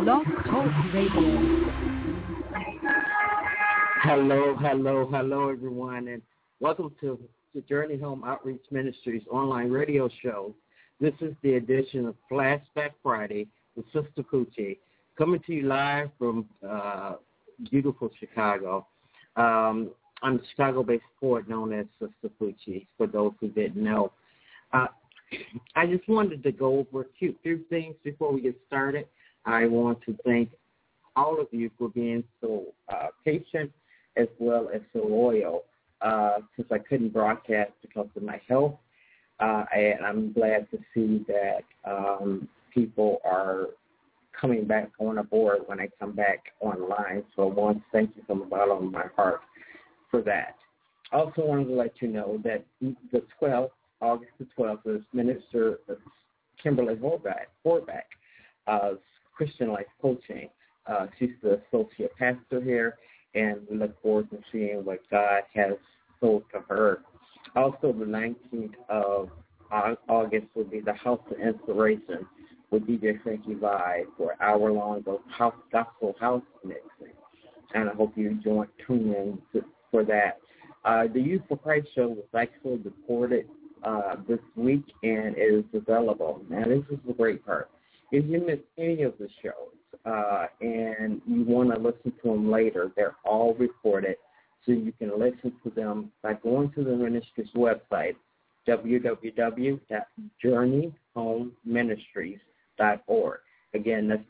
Blog Talk Radio. Hello, everyone, and welcome to the Journey Home Outreach Ministries online radio show. This is the edition of Flashback Friday with Sister Poochie, coming to you live from beautiful Chicago. I'm a Chicago-based poet known as Sister Poochie, for those who didn't know. I just wanted to go over a few things before we get started. I want to thank all of you for being so patient as well as so loyal since I couldn't broadcast because of my health. And I'm glad to see that people are coming back on aboard when I come back online. So I want to thank you from the bottom of my heart for that. I also wanted to let you know that the 12th, August the 12th, is Minister Kimberly Horvath, Christian Life Coaching. She's the associate pastor here, and we look forward to seeing what God has told to her. Also, the 19th of August will be the House of Inspiration with DJ Frankie Vibe for an hour-long gospel house mixing. And I hope you tune in for that. The Youth for Christ show was actually recorded this week and is available. Now, this is the great part. If you miss any of the shows and you want to listen to them later, they're all recorded, so you can listen to them by going to the ministry's website, www.journeyhomeministries.org. Again, that's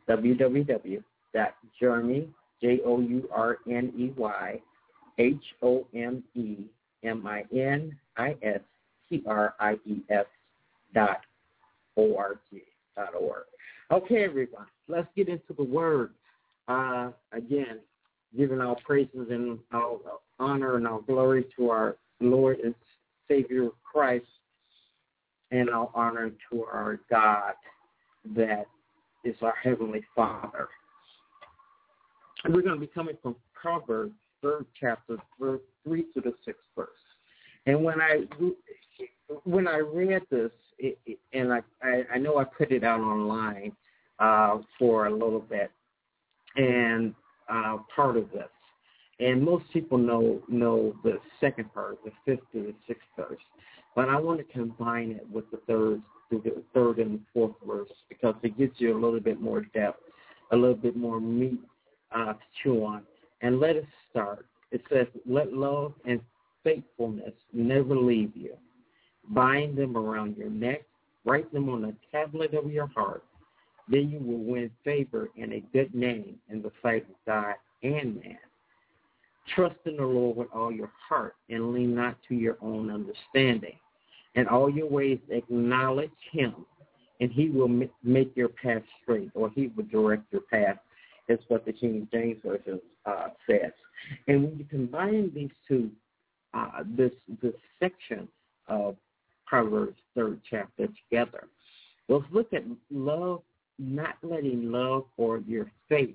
www.journeyhomeministries.org. Okay, everyone, let's get into the Word. Again, giving all praises and all honor and all glory to our Lord and Savior Christ, and all honor to our God that is our Heavenly Father. And we're going to be coming from Proverbs, 3rd chapter, verse 3 to the 6th verse. And when I read this, and I know I put it out online for a little bit, and part of this. And most people know the second part, the 5th to the 6th verse. But I want to combine it with the third and the 4th verse because it gives you a little bit more depth, a little bit more meat to chew on. And let us start. It says, let love and faithfulness never leave you. Bind them around your neck. Write them on the tablet of your heart. Then you will win favor and a good name in the sight of God and man. Trust in the Lord with all your heart and lean not to your own understanding. In all your ways acknowledge him, and he will make your path straight, or he will direct your path, is what the King James Version says. And when you combine these two, this section of Proverbs 3rd chapter together, let's look at love, not letting love or your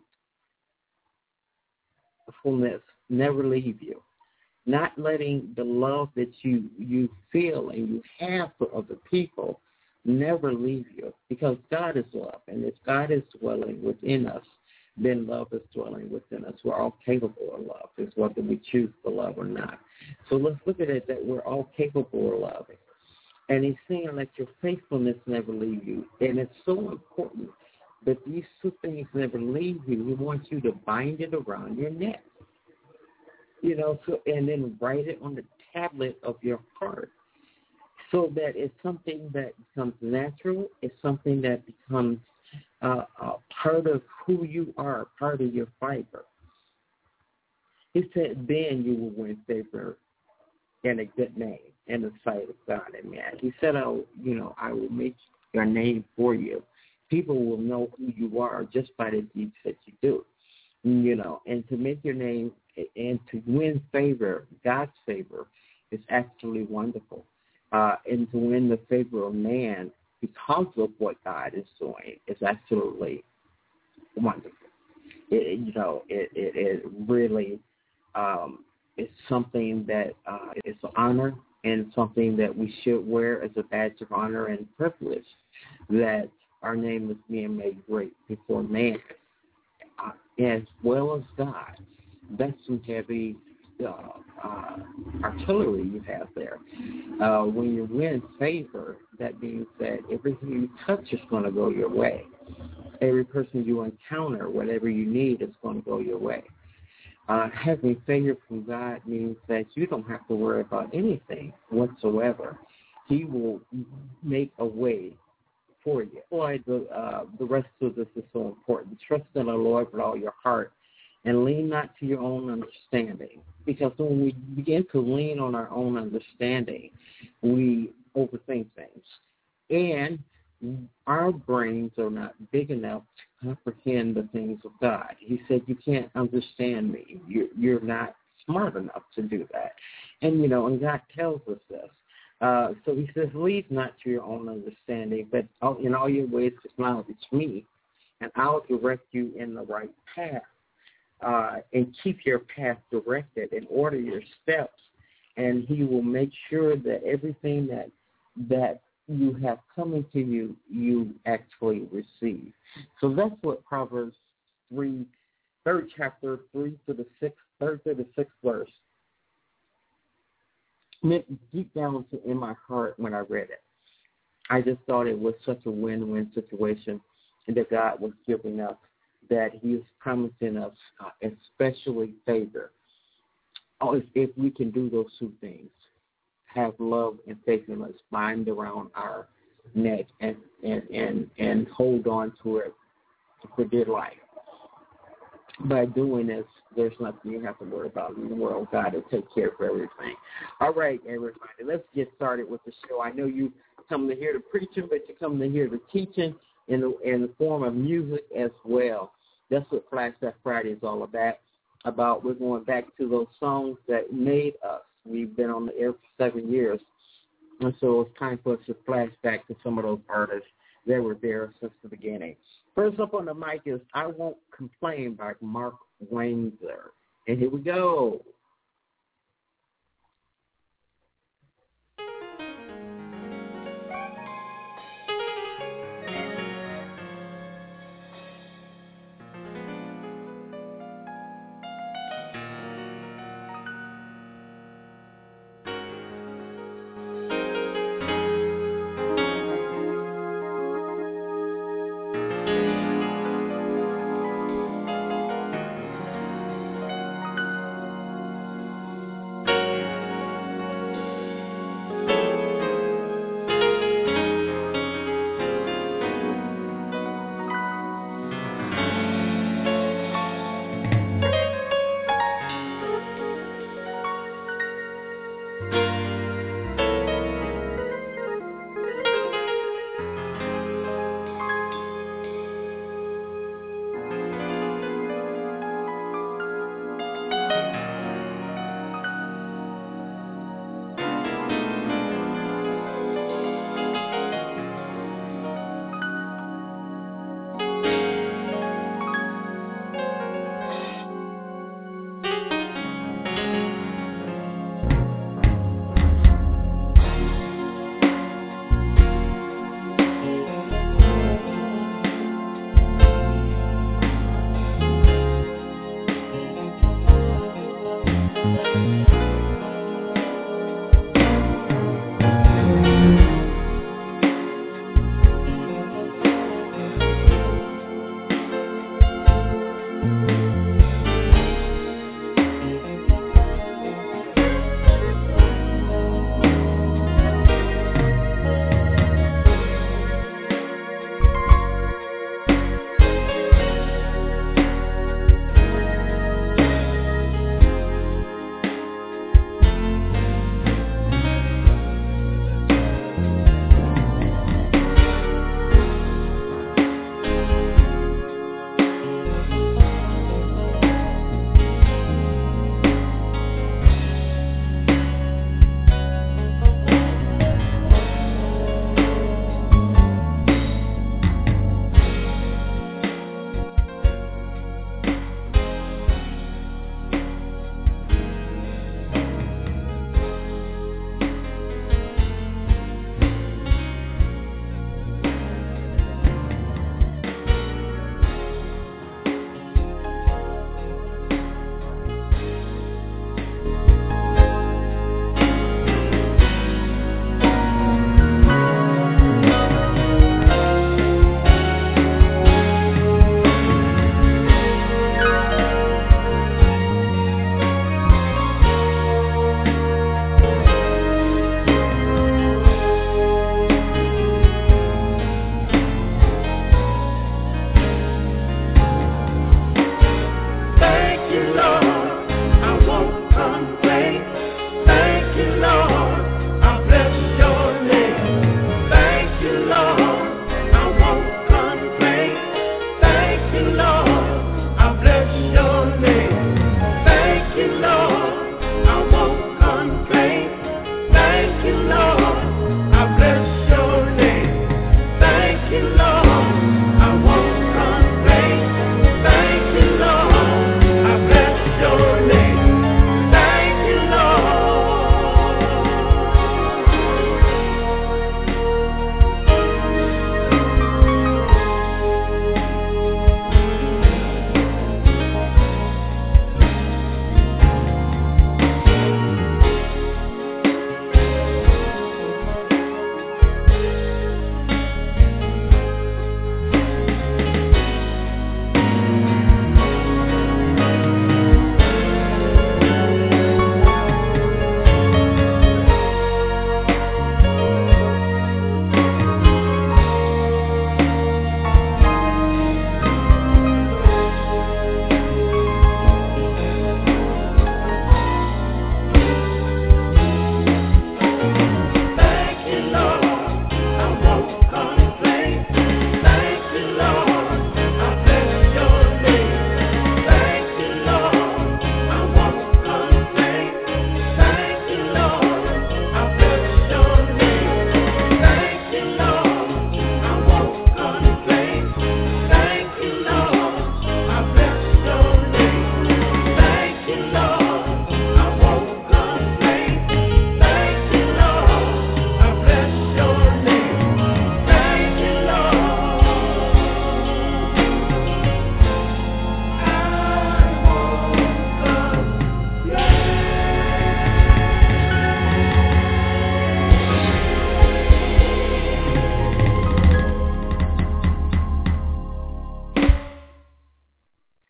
faithfulness never leave you. Not letting the love that you feel and you have for other people never leave you, because God is love, and if God is dwelling within us, then love is dwelling within us. We're all capable of love. It's whether we choose to love or not. So let's look at it that we're all capable of loving. And he's saying, let your faithfulness never leave you. And it's so important that these two things never leave you. He wants you to bind it around your neck. And then write it on the tablet of your heart, so that it's something that becomes natural. It's something that becomes part of who you are, part of your fiber. He said, then you will win favor and a good name in the sight of God and man. He said, I will make your name for you. People will know who you are just by the deeds that you do. And to make your name and to win favor, God's favor, is absolutely wonderful. And to win the favor of man because of what God is doing is absolutely wonderful. It really is something that is an honor and something that we should wear as a badge of honor and privilege, that our name is being made great before man. as well as God. That's some heavy artillery you have there. When you win favor, that means that everything you touch is going to go your way. Every person you encounter, whatever you need, is going to go your way. Having favor from God means that you don't have to worry about anything whatsoever. He will make a way for you. Why the rest of this is so important. Trust in the Lord with all your heart and lean not to your own understanding. Because when we begin to lean on our own understanding, we overthink things. And our brains are not big enough to comprehend the things of God. He said, you can't understand me. You're not smart enough to do that. And, and God tells us this. So he says, lean not to your own understanding, but in all your ways acknowledge me, and I'll direct you in the right path. And keep your path directed and order your steps, and he will make sure that everything that you have coming to you, you actually receive. So that's what Proverbs 3rd chapter, 3 to the 6th verse, meant deep down in my heart when I read it. I just thought it was such a win-win situation that God was giving us, that he is promising us especially favor. If we can do those two things, have love and faithfulness bind around our neck and hold on to it for dear life. By doing this, there's nothing you have to worry about in the world. God will take care of everything. All right, everybody, let's get started with the show. I know you come to hear the preaching, but you come to hear the teaching in the form of music as well. That's what Flashback Friday is all about. We're going back to those songs that made us. We've been on the air for 7 years, and so it's time for us to flash back to some of those artists that were there since the beginning. First up on the mic is I Won't Complain by Mark Wanger. And here we go.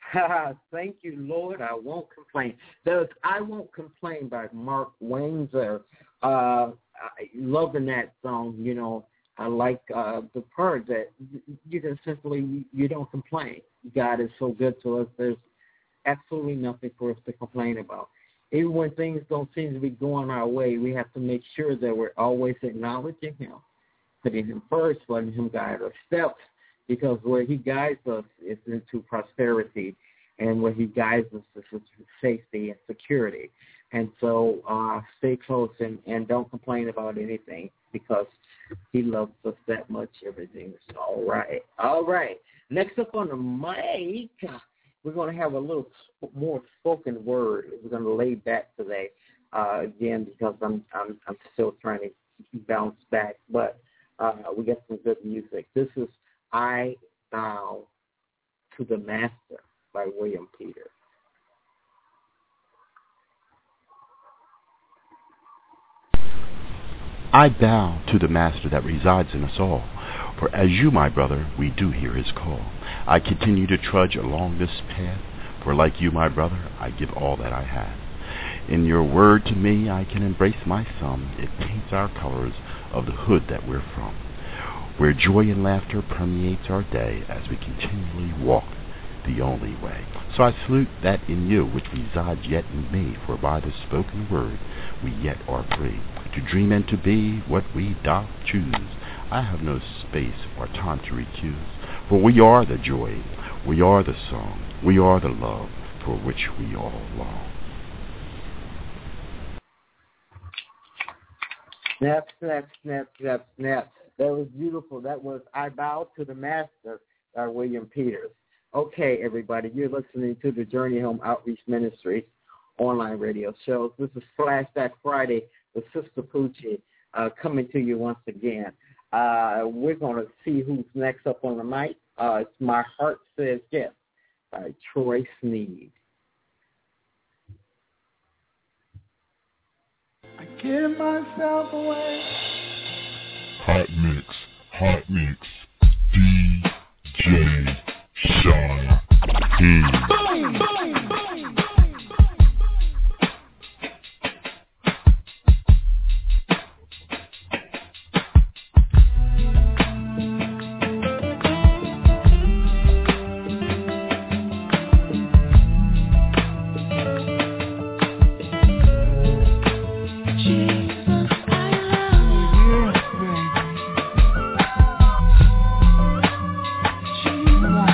Thank you, Lord. I won't complain. There's I Won't Complain by Mark Wainzer. Loving that song, you know. I like the part that you can simply, you don't complain. God is so good to us. There's absolutely nothing for us to complain about. Even when things don't seem to be going our way, we have to make sure that we're always acknowledging him, putting him first, letting him guide our steps, because where he guides us is into prosperity, and where he guides us is into safety and security. And so stay close and don't complain about anything, because he loves us that much. Everything's all right. All right. Next up on the mic, we're going to have a little more spoken word. We're going to lay back today, again, because I'm still trying to bounce back. But we got some good music. This is I Bow to the Master by William Peters. I bow to the Master that resides in us all, for as you, my brother, we do hear his call. I continue to trudge along this path, for like you, my brother, I give all that I have. In your word to me, I can embrace my sum. It paints our colors of the hood that we're from, where joy and laughter permeates our day as we continually walk the only way. So I salute that in you which resides yet in me, for by the spoken word we yet are free to dream and to be what we doth choose. I have no space or time to recuse, for we are the joy, we are the song, we are the love for which we all long. Snap, snap, snap, snap, snap. That was beautiful. That was I Bow to the Master by William Peters. Okay, everybody, you're listening to the Journey Home Outreach Ministries online radio shows. This is Flashback Friday with Sister Poochie coming to you once again. We're going to see who's next up on the mic. It's My Heart Says Yes by Troy Sneed. I give myself away. Hot mix, DJ Sean P. Boom, boom, boom. Jesus, I love you.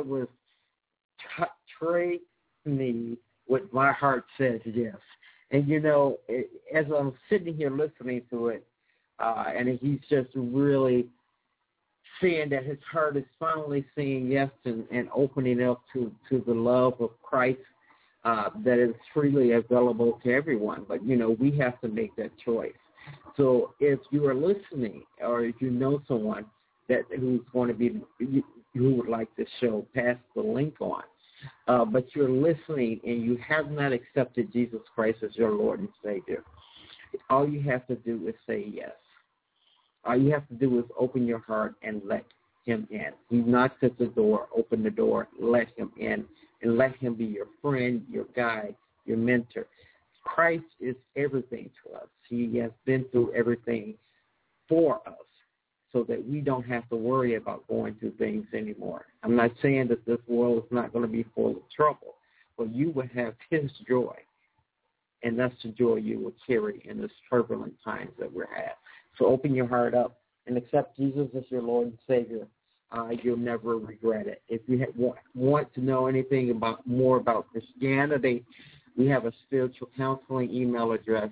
was trade me what my heart says yes. And, you know, as I'm sitting here listening to it, and he's just really seeing that his heart is finally saying yes and opening up to the love of Christ that is freely available to everyone. But, you know, we have to make that choice. So if you are listening or if you know someone who's going to be, who would like this show, pass the link on. But you're listening and you have not accepted Jesus Christ as your Lord and Savior. All you have to do is say yes. All you have to do is open your heart and let him in. He knocks at the door, open the door, let him in, and let him be your friend, your guide, your mentor. Christ is everything to us. He has been through everything for us so that we don't have to worry about going through things anymore. I'm not saying that this world is not going to be full of trouble, but you will have his joy, and that's the joy you will carry in this turbulent times that we're at. So open your heart up and accept Jesus as your Lord and Savior. You'll never regret it. If you want to know anything more about Christianity, we have a spiritual counseling email address,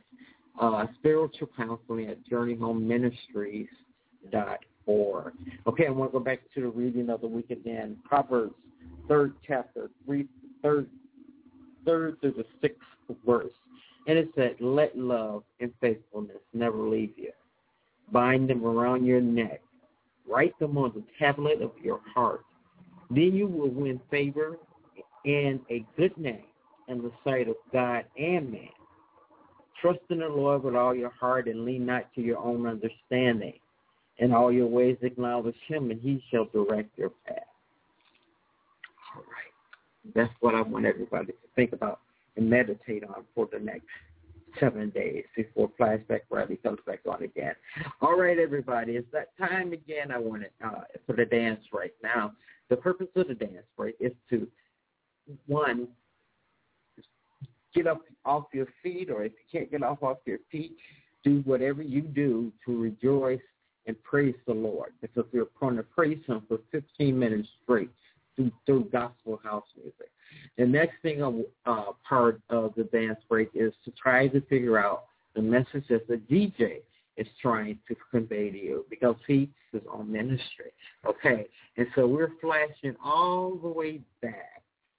spiritualcounseling@journeyhomeministries.org. Okay, I want to go back to the reading of the week again. Proverbs, 3rd chapter, 3rd through the 6th verse. And it said, let love and faithfulness never leave you. Bind them around your neck. Write them on the tablet of your heart. Then you will win favor and a good name in the sight of God and man. Trust in the Lord with all your heart and lean not to your own understanding. In all your ways acknowledge him, and he shall direct your path. All right. That's what I want everybody to think about and meditate on for the next 7 days before Flashback Friday comes back on again. All right, everybody, it's that time again. I want it for the dance right now. The purpose of the dance break is to, one, get up off your feet, or if you can't get off your feet, do whatever you do to rejoice and praise the Lord, because we're going to praise him for 15 minutes straight through gospel house music. The next thing, part of the dance break is to try to figure out the message that the DJ is trying to convey to you, because he is on ministry. Okay, and so we're flashing all the way back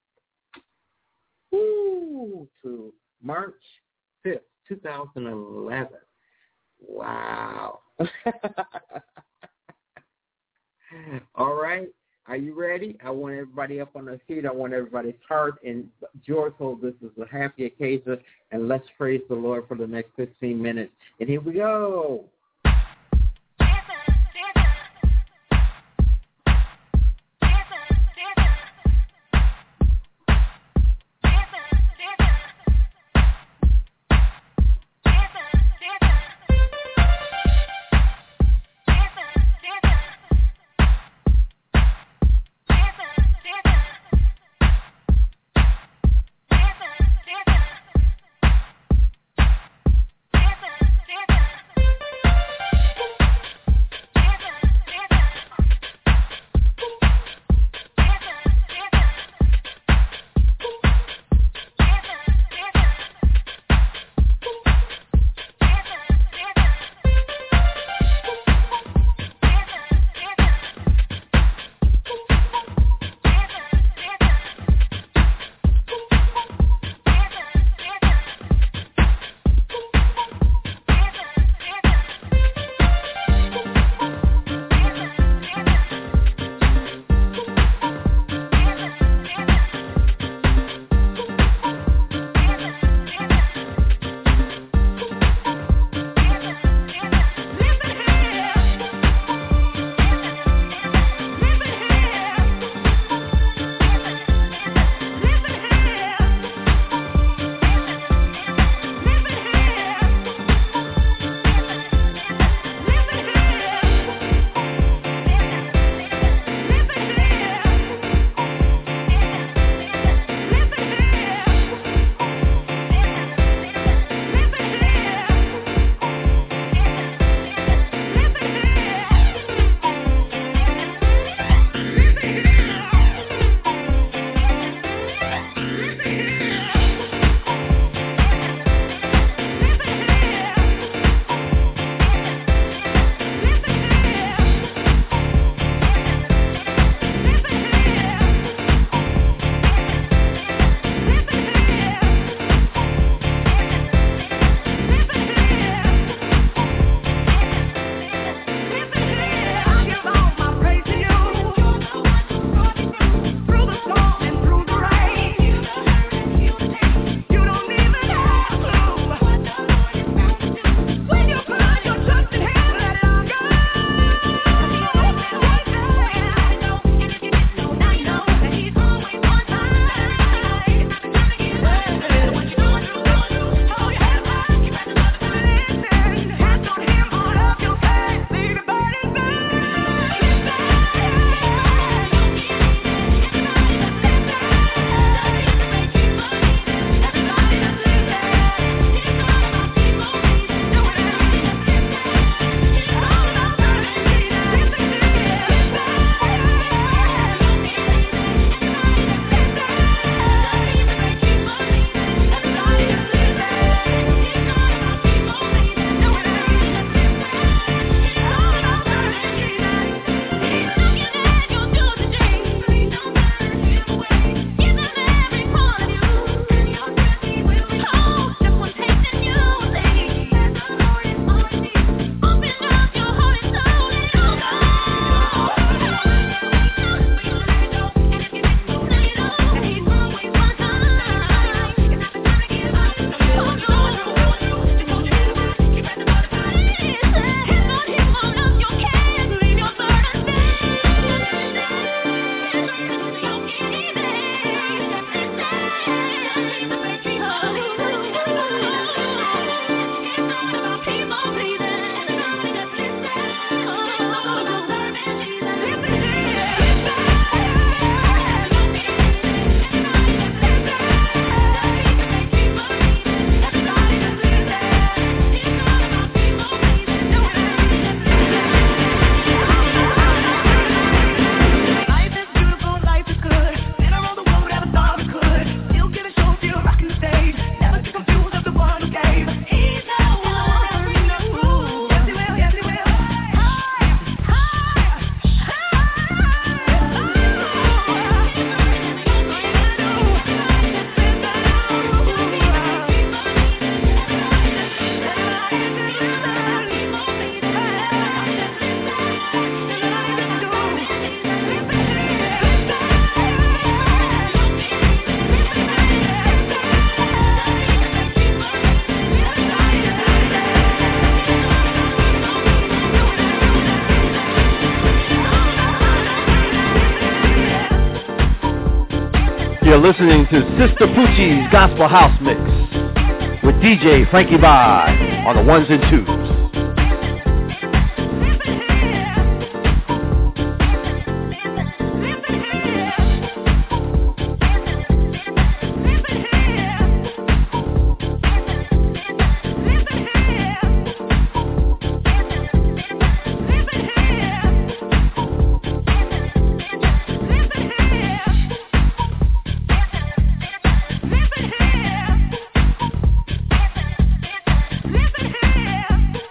to March 5th, 2011. Wow. All right. Are you ready? I want everybody up on their feet. I want everybody's heart and joyful. This is a happy occasion, and let's praise the Lord for the next 15 minutes. And here we go. You're listening to Sister Poochie's Gospel House Mix with DJ Frankie Vye on the ones and twos. Listen here.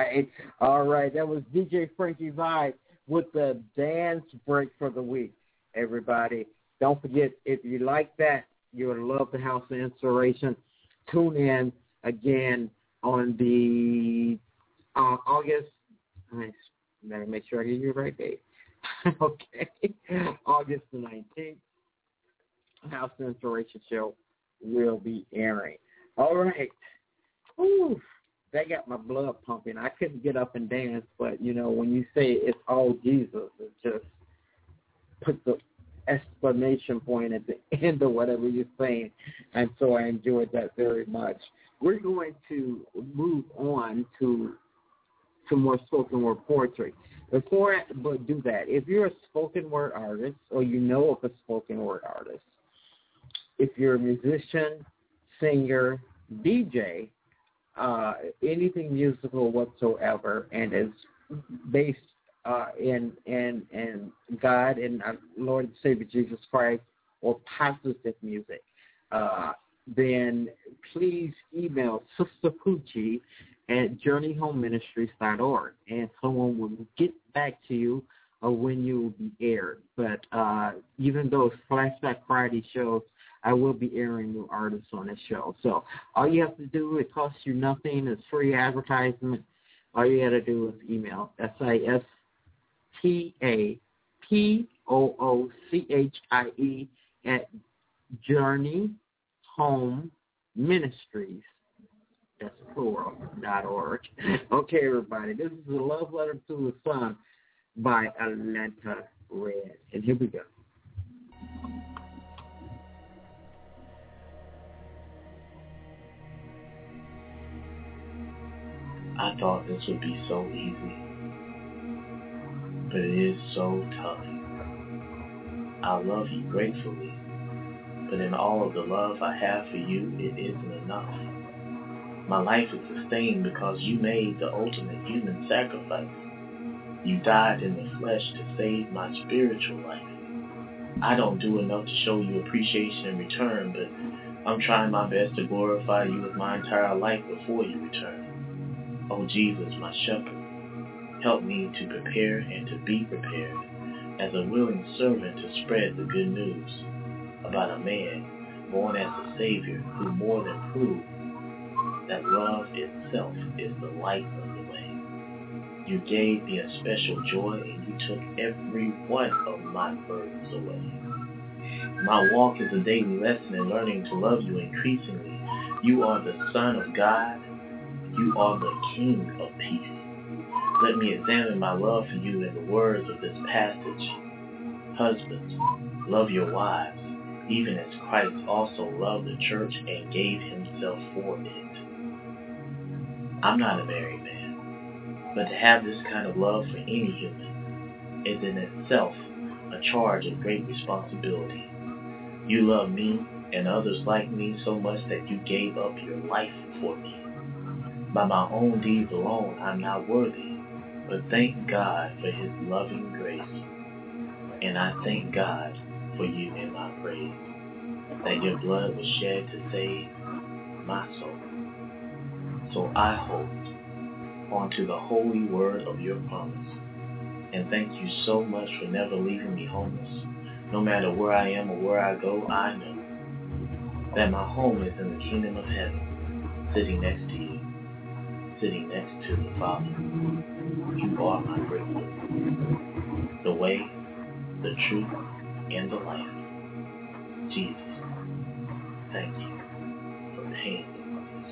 right. All right. That was DJ Frankie Vibe with the dance break for the week, everybody. Don't forget, if you like that, you would love the House of Inspiration. Tune in again on the August. I better make sure I get your right date. Okay. August the 19th. House of Inspiration show will be airing. All right. Ooh, that got my blood pumping. I couldn't get up and dance, but, you know, when you say it's all Jesus, it just puts the exclamation point at the end of whatever you're saying, and so I enjoyed that very much. We're going to move on to some more spoken word poetry. Before I do that, if you're a spoken word artist or you know of a spoken word artist, if you're a musician, singer, DJ, anything musical whatsoever, and is based in God and our Lord and Savior Jesus Christ, or positive music, then please email Sister Poochie at journeyhomeministries.org, and someone will get back to you when you will be aired. But even those Flashback Friday shows, I will be airing new artists on the show. So all you have to do, it costs you nothing. It's free advertisement. All you got to do is email SISTAPOOCHIE at Journey Home Ministries. That's plural.org. Okay, everybody. This is a love letter to the sun by Atlanta Red. And here we go. I thought this would be so easy, but it is so tough. I love you gratefully, but in all of the love I have for you, it isn't enough. My life is sustained because you made the ultimate human sacrifice. You died in the flesh to save my spiritual life. I don't do enough to show you appreciation in return, but I'm trying my best to glorify you with my entire life before you return. Oh Jesus, my shepherd, help me to prepare and to be prepared as a willing servant to spread the good news about a man born as a Savior who more than proved that love itself is the light of the way. You gave me a special joy and you took every one of my burdens away. My walk is a daily lesson in learning to love you increasingly. You are the Son of God. You are the King of peace. Let me examine my love for you in the words of this passage. Husbands, love your wives, even as Christ also loved the church and gave himself for it. I'm not a married man, but to have this kind of love for any human is in itself a charge of great responsibility. You love me and others like me so much that you gave up your life for me. By my own deeds alone, I'm not worthy, but thank God for his loving grace. And I thank God for you in my praise, that your blood was shed to save my soul. So I hold onto the holy word of your promise. And thank you so much for never leaving me homeless. No matter where I am or where I go, I know that my home is in the kingdom of heaven, sitting next to you, sitting next to the Father. You are my breakthrough, the way, the truth, and the life. Jesus, thank you for paying the price.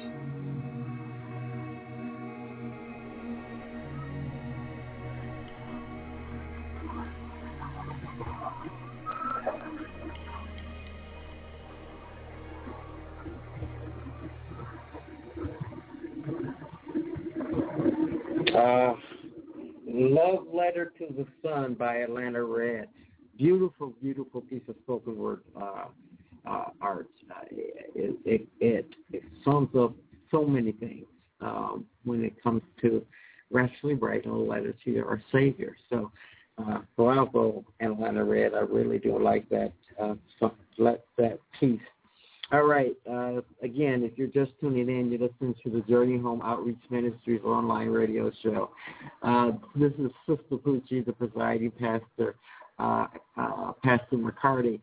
Love Letter to the Sun by Atlanta Red. Beautiful, beautiful piece of spoken word art. It sums up so many things when it comes to rationally writing a letter to our Savior. So, bravo, Atlanta Red. I really do like that that piece. All right. Again, if you're just tuning in, you're listening to the Journey Home Outreach Ministries online radio show. This is Sister Poochie, the presiding pastor, Pastor McCarty,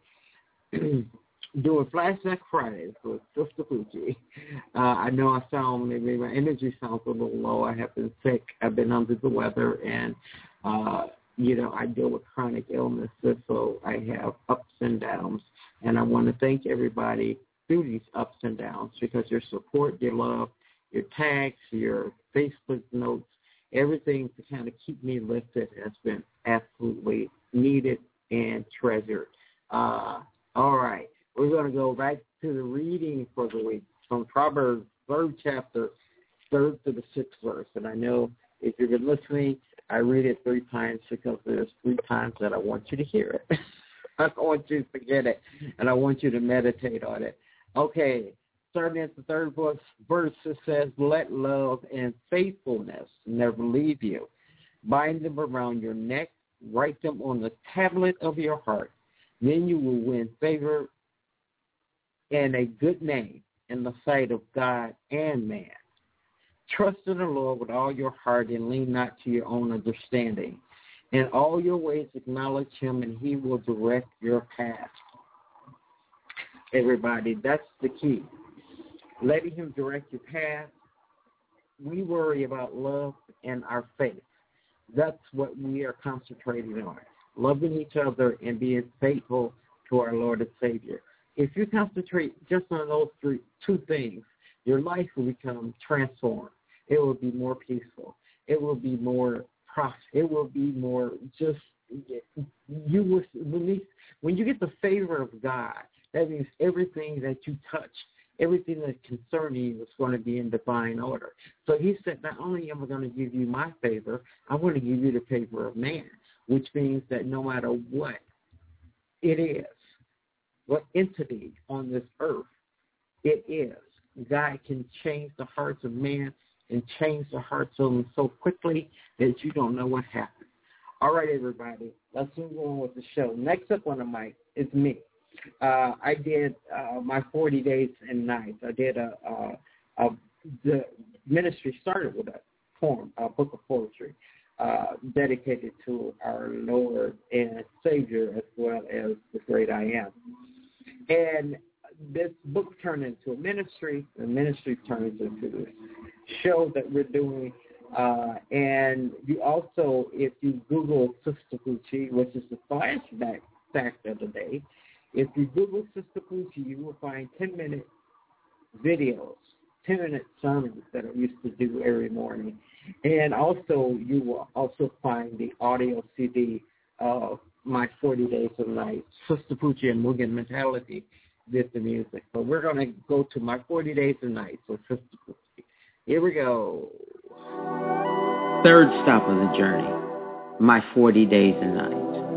doing Flashback Fridays with Sister Poochie. I know I sound, maybe my energy sounds a little low. I have been sick. I've been under the weather, and, I deal with chronic illnesses, so I have ups and downs. And I want to thank everybody through these ups and downs because your support, your love, your tags, your Facebook notes, everything to kind of keep me lifted has been absolutely needed and treasured. All right. We're going to go back to the reading for the week from Proverbs 3rd chapter, 3rd to the 6th verse. And I know if you've been listening, I read it 3 times because there's 3 times that I want you to hear it. I don't want you to forget it, and I want you to meditate on it. Okay, starting at the 3rd verse, it says, let love and faithfulness never leave you. Bind them around your neck, write them on the tablet of your heart. Then you will win favor and a good name in the sight of God and man. Trust in the Lord with all your heart and lean not to your own understanding. In all your ways acknowledge him, and he will direct your path. Everybody, that's the key. Letting him direct your path. We worry about love and our faith. That's what we are concentrating on. Loving each other and being faithful to our Lord and Savior. If you concentrate just on those 2 things, your life will become transformed. It will be more peaceful. It will be more prosperous. It will be more just, you will, when you get the favor of God, that means everything that you touch, everything that's concerning you is going to be in divine order. So he said, not only am I going to give you my favor, I'm going to give you the favor of man, which means that no matter what it is, what entity on this earth it is, God can change the hearts of man and change the hearts of them so quickly that you don't know what happened. All right, everybody, let's move on with the show. Next up on the mic is me. I did my 40 days and nights. I did the ministry started with a poem, a book of poetry, dedicated to our Lord and Savior as well as the great I am. And this book turned into a ministry. The ministry turned into this show that we're doing. And you also, if you Google Sister Poochie, which is the flashback fact of the day, if you Google Sister Poochie, you will find 10-minute videos, 10-minute sermons that I used to do every morning. And also, you will also find the audio CD of my 40 Days of Night. Sister Poochie and Mugen Mentality did the music. But we're going to go to my 40 Days of Night. So Sister Poochie. Here we go. 3rd stop of the journey, my 40 days and nights.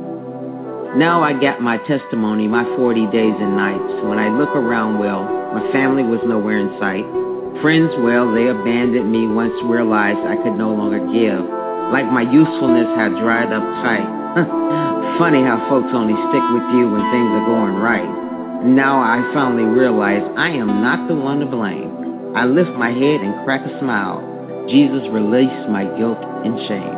Now I got my testimony, my 40 days and nights. When I look around, well, my family was nowhere in sight. Friends, well, they abandoned me once realized I could no longer give. Like my usefulness had dried up tight. Funny how folks only stick with you when things are going right. Now I finally realize I am not the one to blame. I lift my head and crack a smile. Jesus released my guilt and shame.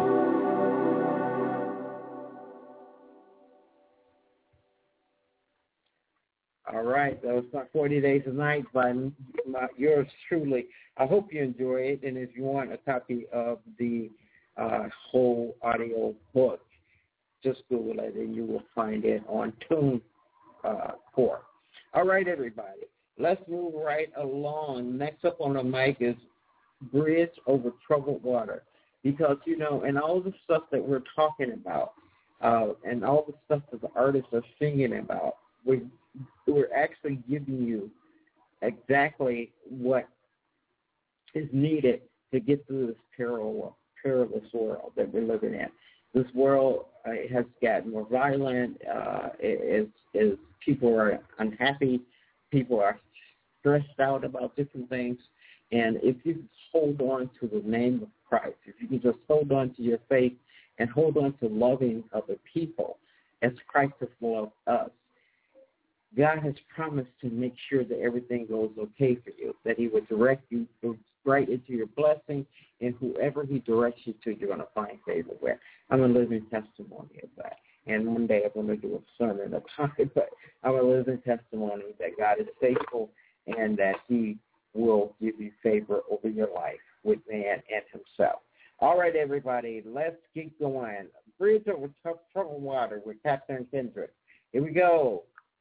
All right, that was my 40 Days of Night by yours truly. I hope you enjoy it, and if you want a copy of the whole audio book, just Google it, and you will find it on TuneCore. All right, everybody, let's move right along. Next up on the mic is Bridge Over Troubled Water, because, and all the stuff that we're talking about and all the stuff that the artists are singing about, we're actually giving you exactly what is needed to get through this perilous world that we're living in. This world has gotten more violent. People are unhappy. People are stressed out about different things. And if you hold on to the name of Christ, if you can just hold on to your faith and hold on to loving other people as Christ has loved us, God has promised to make sure that everything goes okay for you, that he would direct you right into your blessing, and whoever he directs you to, you're going to find favor with. I'm a living testimony of that. And one day I'm going to do a sermon about it, but I'm a living testimony that God is faithful and that he will give you favor over your life with man and himself. All right, everybody, let's keep going. Bridge over troubled water with Catherine Kendrick. Here we go.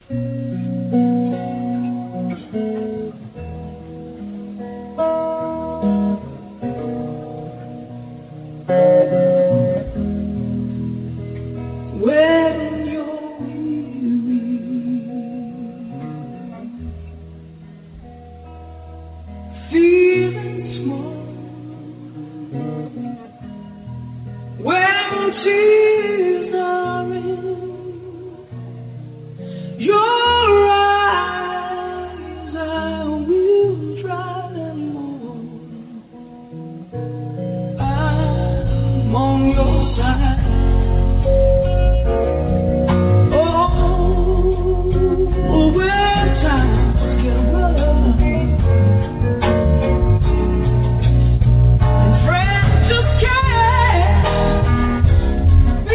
When you're weary, feeling small, when tears are in your eyes, I will dry them all. I'm on your side. Friends to care.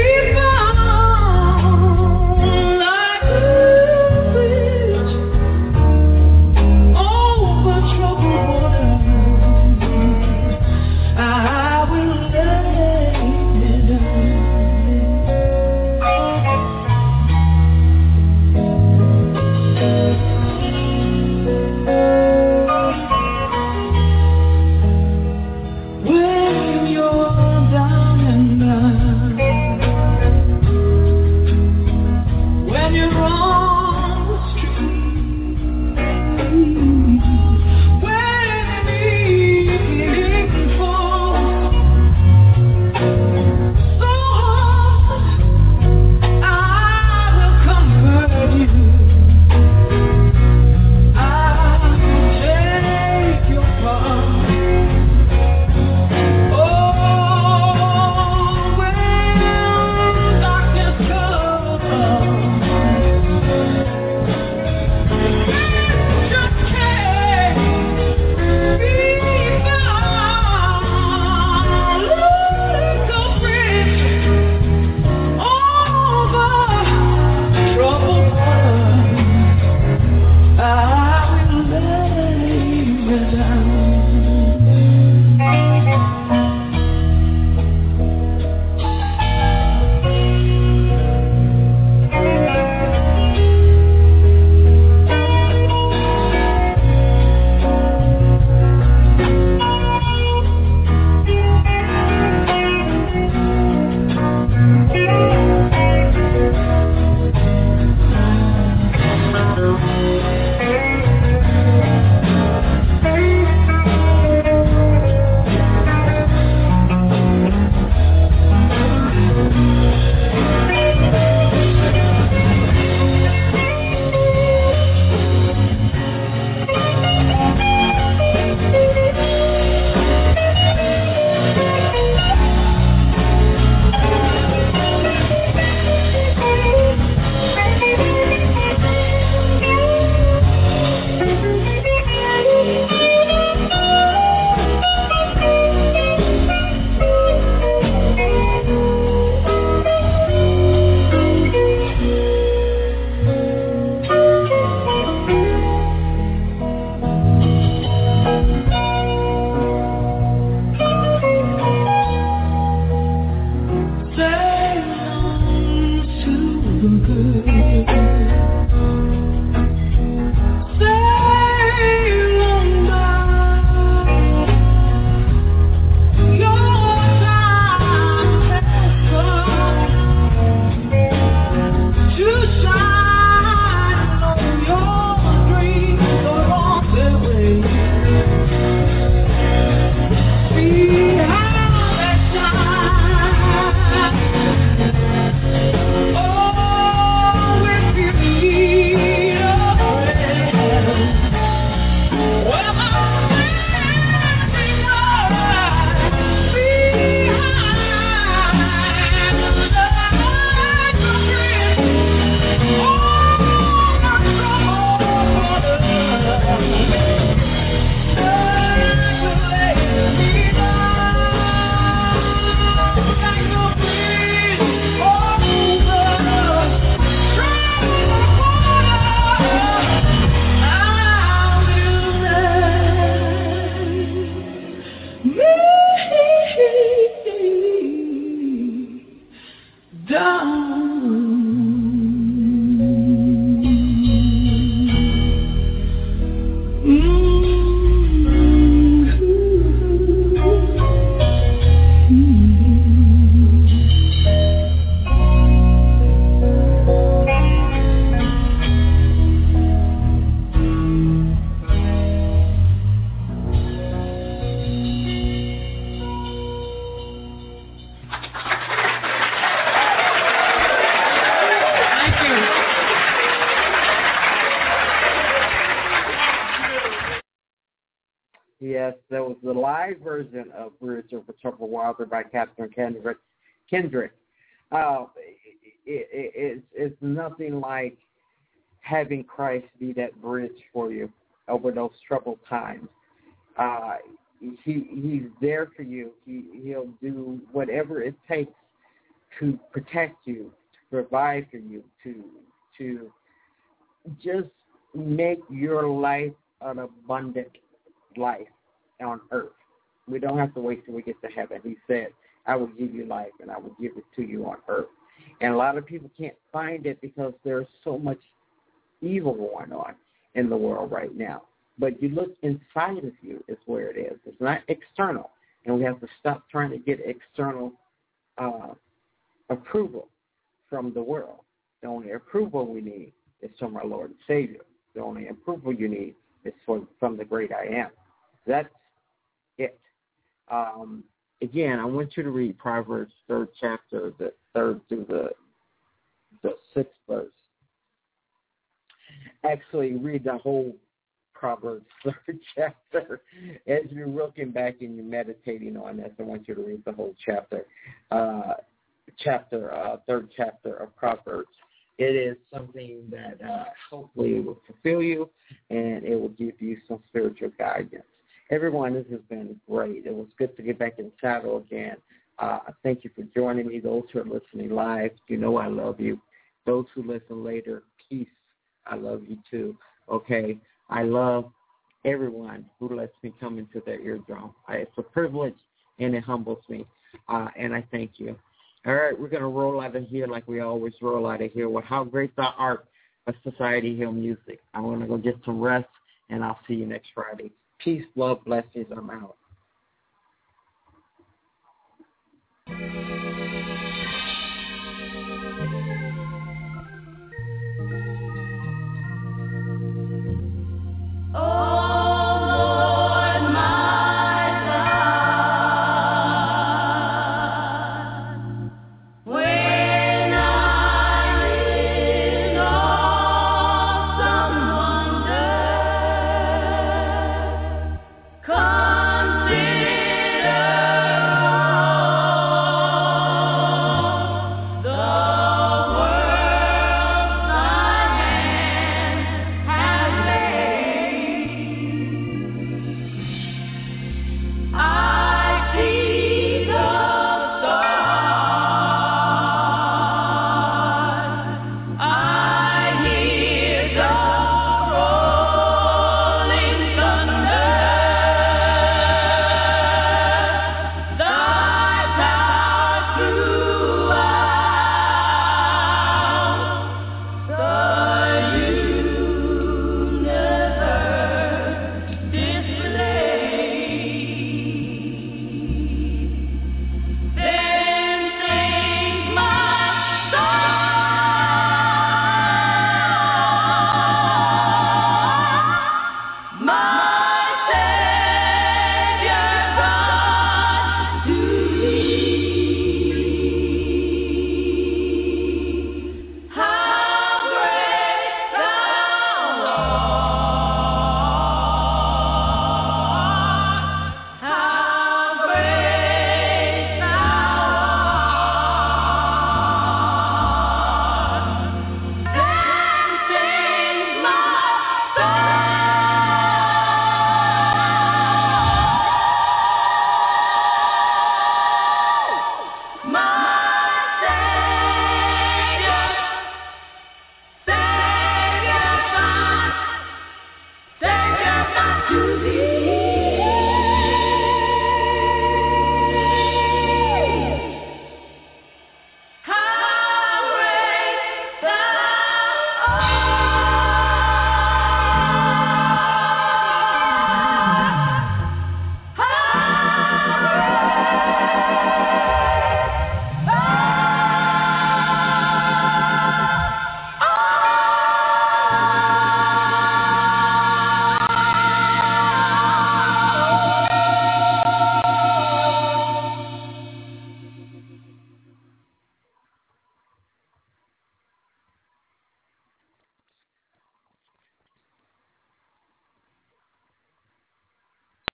That was the live version of Bridge Over Troubled Water by Catherine Kendrick. It's nothing like having Christ be that bridge for you over those troubled times. He's there for you. He'll do whatever it takes to protect you, to provide for you, to just make your life an abundant life on earth. We don't have to wait till we get to heaven. He said, I will give you life and I will give it to you on earth. And a lot of people can't find it because there's so much evil going on in the world right now. But you look inside of you is where it is. It's not external. And we have to stop trying to get external approval from the world. The only approval we need is from our Lord and Savior. The only approval you need is from the great I am. That's it. Again, I want you to read Proverbs 3rd chapter, the 3rd through the 6th verse. Actually, read the whole Proverbs 3rd chapter. As you're looking back and you're meditating on this, I want you to read the whole chapter. 3rd chapter of Proverbs. It is something that hopefully will fulfill you, and it will give you some spiritual guidance. Everyone, this has been great. It was good to get back in the saddle again. Thank you for joining me. Those who are listening live, you know I love you. Those who listen later, peace. I love you too. Okay? I love everyone who lets me come into their eardrum. It's a privilege, and it humbles me, and I thank you. All right, we're going to roll out of here like we always roll out of here with How Great Thou Art of Society Hill Music. I'm going to go get some rest, and I'll see you next Friday. Peace, love, blessings. I'm out.